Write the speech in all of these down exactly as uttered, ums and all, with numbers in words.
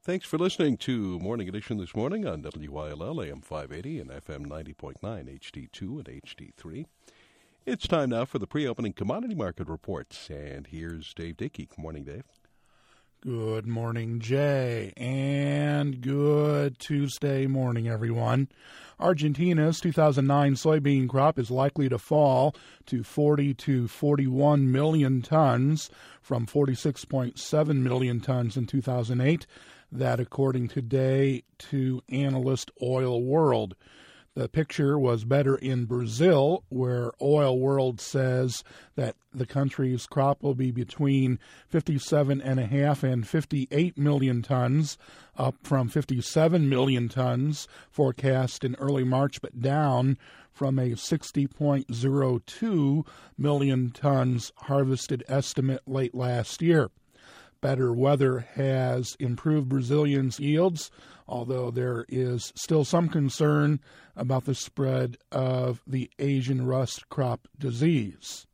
Thanks for listening to Morning Edition this morning on W Y L L A M five eighty and F M ninety point nine H D two and H D three. It's time now for the pre-opening commodity market reports, and here's Dave Dickey. Good morning, Dave. Good morning, Jay, and good Tuesday morning, everyone. Argentina's two thousand nine soybean crop is likely to fall to forty to forty-one million tons from forty-six point seven million tons in two thousand eight. That according today to analyst Oil World. The picture was better in Brazil, where Oil World says that the country's crop will be between fifty-seven point five and fifty-eight million tons, up from fifty-seven million tons forecast in early March, but down from a sixty point zero two million tons harvested estimate late last year. Better weather has improved Brazilians' yields, although there is still some concern about the spread of the Asian rust crop disease.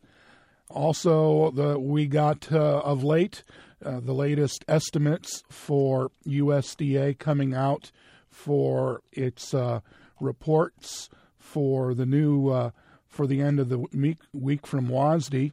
Also, the, we got uh, of late uh, the latest estimates for U S D A coming out for its uh, reports for the new uh, for the end of the week, week from W A S D.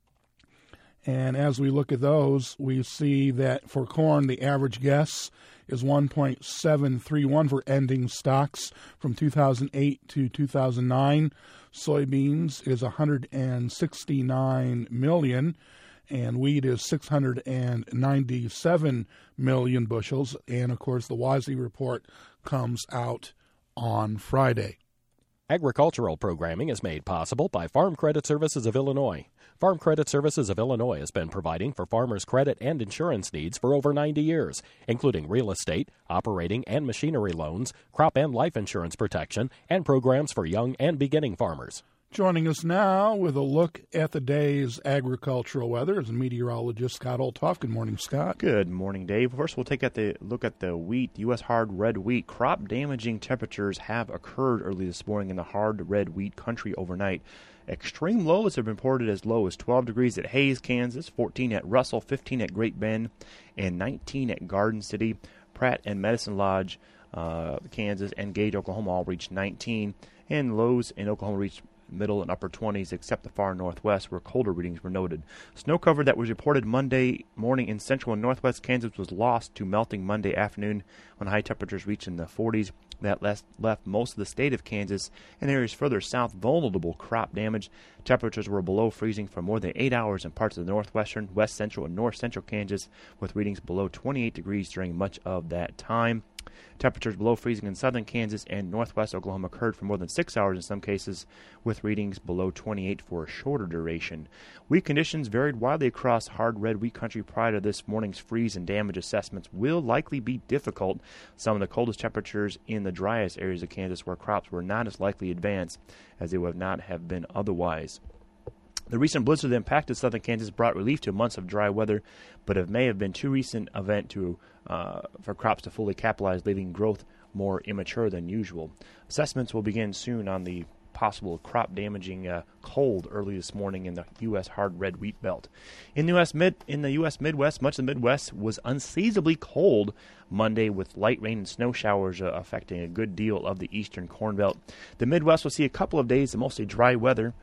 And as we look at those, we see that for corn, the average guess is one point seven three one for ending stocks from two thousand eight to two thousand nine. Soybeans is one hundred sixty-nine million, and wheat is six hundred ninety-seven million bushels. And, of course, the W A S D report comes out on Friday. Agricultural programming is made possible by Farm Credit Services of Illinois. Farm Credit Services of Illinois has been providing for farmers' credit and insurance needs for over ninety years, including real estate, operating and machinery loans, crop and life insurance protection, and programs for young and beginning farmers. Joining us now with a look at the day's agricultural weather is meteorologist Scott Olthoff. Good morning, Scott. Good morning, Dave. First, we'll take a look at the wheat, U S hard red wheat. Crop-damaging temperatures have occurred early this morning in the hard red wheat country overnight. Extreme lows have been reported as low as twelve degrees at Hays, Kansas, fourteen at Russell, fifteen at Great Bend, and nineteen at Garden City. Pratt and Medicine Lodge, uh, Kansas, and Gage, Oklahoma all reached nineteen, and lows in Oklahoma reached middle and upper twenties, except the far northwest, where colder readings were noted. Snow cover that was reported Monday morning in central and northwest Kansas was lost to melting Monday afternoon when high temperatures reached in the forties. That left most of the state of Kansas and areas further south vulnerable crop damage. Temperatures were below freezing for more than eight hours in parts of the northwestern, west central, and north central Kansas, with readings below twenty-eight degrees during much of that time. Temperatures below freezing in southern Kansas and northwest Oklahoma occurred for more than six hours in some cases, with readings below twenty-eight for a shorter duration. Wheat conditions varied widely across hard red wheat country prior to this morning's freeze, and damage assessments will likely be difficult. Some of the coldest temperatures in the driest areas of Kansas where crops were not as likely advanced as they would not have been otherwise. The recent blizzard that impacted southern Kansas brought relief to months of dry weather, but it may have been too recent event to uh, for crops to fully capitalize, leaving growth more immature than usual. Assessments will begin soon on the possible crop-damaging uh, cold early this morning in the U S hard red wheat belt. In the U S mid in the U S Midwest, much of the Midwest was unseasonably cold Monday, with light rain and snow showers uh, affecting a good deal of the eastern corn belt. The Midwest will see a couple of days of mostly dry weather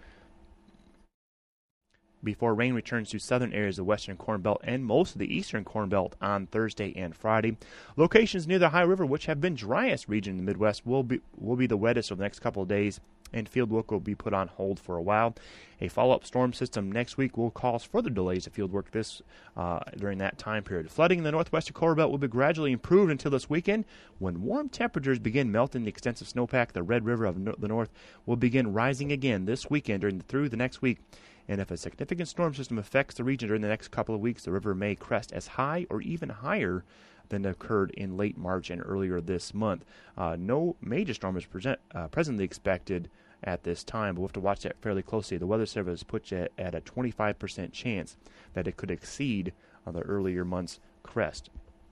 before rain returns to southern areas of the western corn belt and most of the eastern corn belt on Thursday and Friday. Locations near the High River, which have been driest region in the Midwest, will be will be the wettest over the next couple of days, and field work will be put on hold for a while. A follow-up storm system next week will cause further delays to field work this uh, during that time period. Flooding in the northwestern corn belt will be gradually improved until this weekend, when warm temperatures begin melting the extensive snowpack. The Red River of no- the North will begin rising again this weekend during the, through the next week. And if a significant storm system affects the region during the next couple of weeks, the river may crest as high or even higher than occurred in late March and earlier this month. Uh, no major storm is present, uh, presently expected at this time, but we'll have to watch that fairly closely. The Weather Service puts it at a twenty-five percent chance that it could exceed uh, the earlier month's crest.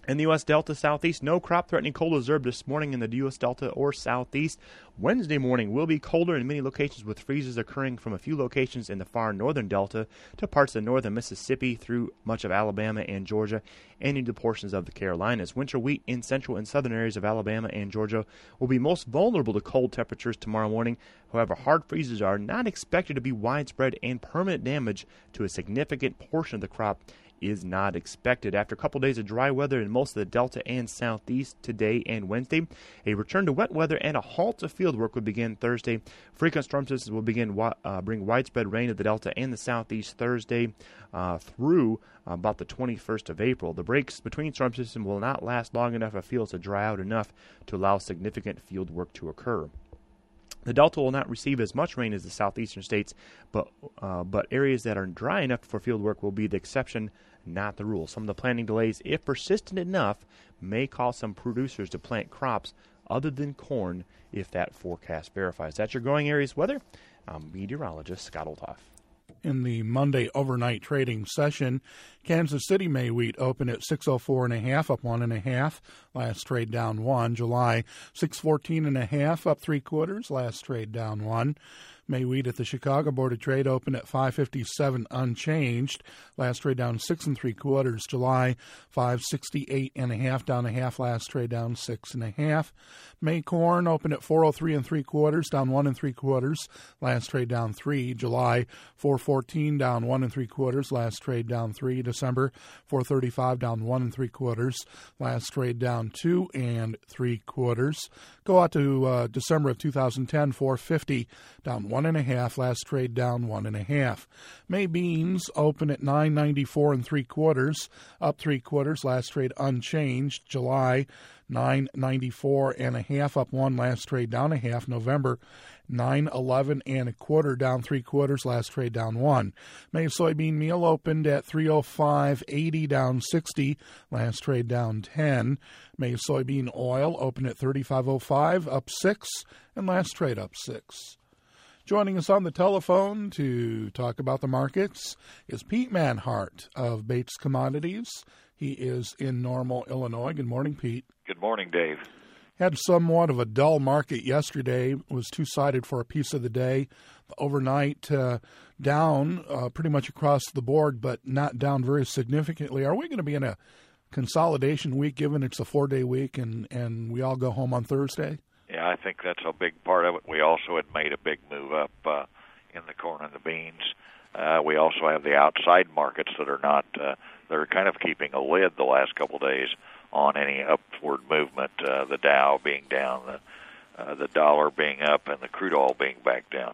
In the U S Delta Southeast, no crop-threatening cold observed this morning in the U S Delta or Southeast. Wednesday morning will be colder in many locations, with freezes occurring from a few locations in the far northern Delta to parts of northern Mississippi through much of Alabama and Georgia and into portions of the Carolinas. Winter wheat in central and southern areas of Alabama and Georgia will be most vulnerable to cold temperatures tomorrow morning. However, hard freezes are not expected to be widespread, and permanent damage to a significant portion of the crop is not expected. After a couple days of dry weather in most of the Delta and Southeast today and Wednesday, a return to wet weather and a halt to field work will begin Thursday. Frequent storm systems will begin uh, bring widespread rain to the Delta and the Southeast Thursday uh, through about the twenty-first of April. The breaks between storm systems will not last long enough for fields to dry out enough to allow significant field work to occur. The Delta will not receive as much rain as the southeastern states, but uh, but areas that are dry enough for field work will be the exception, not the rule. Some of the planting delays, if persistent enough, may cause some producers to plant crops other than corn if that forecast verifies. That's your growing areas weather. I'm meteorologist Scott Olthoff. In the Monday overnight trading session, Kansas City May wheat opened at six oh four and a half, up one and a half. Last trade down one. July six fourteen and a half, up three quarters. Last trade down one. May wheat at the Chicago Board of Trade opened at five fifty-seven unchanged. Last trade down six and three quarters. July five sixty-eight and a half, down a half. Last trade down six and a half. May corn opened at four oh three and three quarters, down one and three quarters. Last trade down three. July four fourteen, down one and three quarters. Last trade down three. December four thirty-five, down one and three quarters. Last trade down two and three quarters. Go out to uh, December of two thousand ten, four fifty, down one and a half. Last trade down one and a half. May beans open at nine ninety-four and three quarters, up three quarters. Last trade unchanged. July nine ninety-four and a half, up one. Last trade down a half. November nine eleven and a quarter, down three quarters. Last trade down one. May soybean meal opened at three oh five eighty, down sixty. Last trade down ten. May soybean oil opened at thirty-five oh five, up six, and last trade up six. Joining us on the telephone to talk about the markets is Pete Manhart of Bates Commodities. He is in Normal, Illinois. Good morning, Pete. Good morning, Dave. Had somewhat of a dull market yesterday. It was two-sided for a piece of the day. Overnight uh, down uh, pretty much across the board, but not down very significantly. Are we going to be in a consolidation week, given it's a four-day week and, and we all go home on Thursday? Yeah, I think that's a big part of it. We also had made a big move up uh, in the corn and the beans. Uh, we also have the outside markets that are not, uh, they're kind of keeping a lid the last couple of days on any upward movement, uh, the Dow being down, the, uh, the dollar being up, and the crude oil being back down.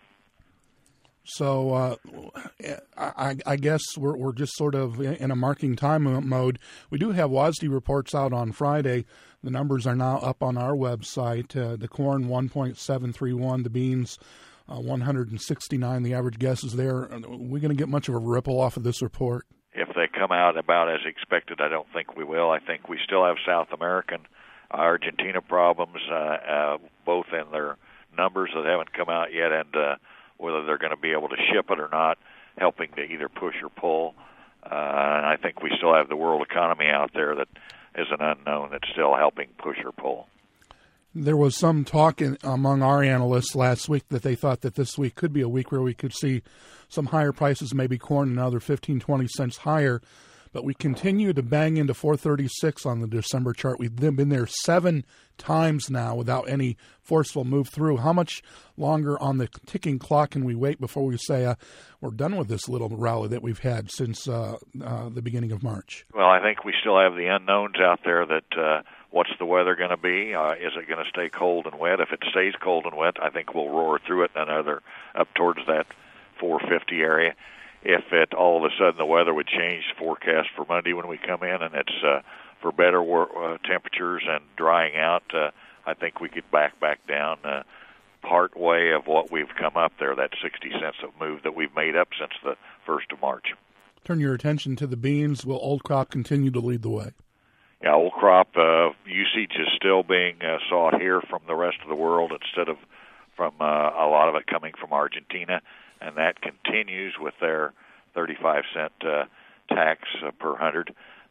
So uh, I, I guess we're, we're just sort of in a marking time mode. We do have W A S D reports out on Friday. The numbers are now up on our website. Uh, the corn, one point seven three one. The beans, uh, one hundred sixty-nine. The average guess is there. Are we going to get much of a ripple off of this report? If they come out about as expected, I don't think we will. I think we still have South American, Argentina problems, uh, uh, both in their numbers that haven't come out yet, and uh, whether they're going to be able to ship it or not, helping to either push or pull. Uh, and I think we still have the world economy out there that is an unknown that's still helping push or pull. There was some talk in, among our analysts last week that they thought that this week could be a week where we could see some higher prices, maybe corn another fifteen, twenty cents higher. But we continue to bang into four thirty-six on the December chart. We've been there seven times now without any forceful move through. How much longer on the ticking clock can we wait before we say uh, we're done with this little rally that we've had since uh, uh, the beginning of March? Well, I think we still have the unknowns out there that uh, what's the weather going to be? Uh, is it going to stay cold and wet? If it stays cold and wet, I think we'll roar through it another up towards that four fifty area. If it all of a sudden the weather would change forecast for Monday when we come in and it's uh, for better uh, temperatures and drying out, uh, I think we could back back down uh, part way of what we've come up there, that sixty cents of move that we've made up since the first of March. Turn your attention to the beans. Will old crop continue to lead the way? Yeah, old crop uh, usage is still being uh, sought here from the rest of the world instead of from uh, a lot of it coming from Argentina. And that continues with their thirty-five cent uh, tax uh, per hundred.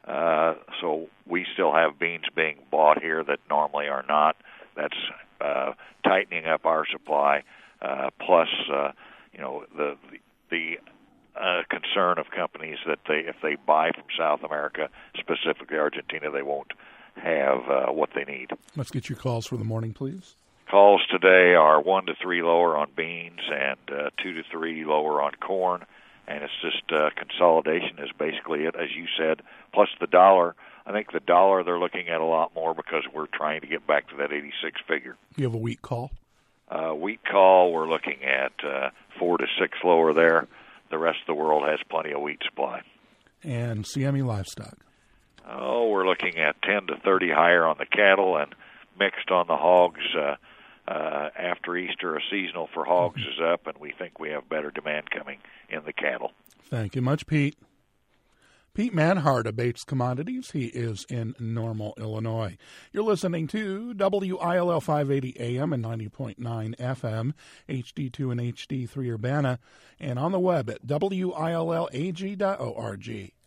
Uh, so we still have beans being bought here that normally are not. That's uh, tightening up our supply. Uh, plus, uh, you know, the the uh, concern of companies that they, if they buy from South America, specifically Argentina, they won't have uh, what they need. Let's get your calls for the morning, please. Calls today are one to three lower on beans and uh, two to three lower on corn, and it's just uh, consolidation is basically it, as you said. Plus the dollar. I think the dollar they're looking at a lot more because we're trying to get back to that eighty-six figure. You have a wheat call? Uh, wheat call, we're looking at uh, four to six lower there. The rest of the world has plenty of wheat supply. And C M E livestock? Oh, we're looking at ten to thirty higher on the cattle and mixed on the hogs. Uh, uh, after Easter, a seasonal for hogs is up, and we think we have better demand coming in the cattle. Thank you much, Pete. Pete Manhart of Bates Commodities. He is in Normal, Illinois. You're listening to W I L L five eighty A M and ninety point nine F M, H D two and H D three Urbana, and on the web at W I L L A G dot org.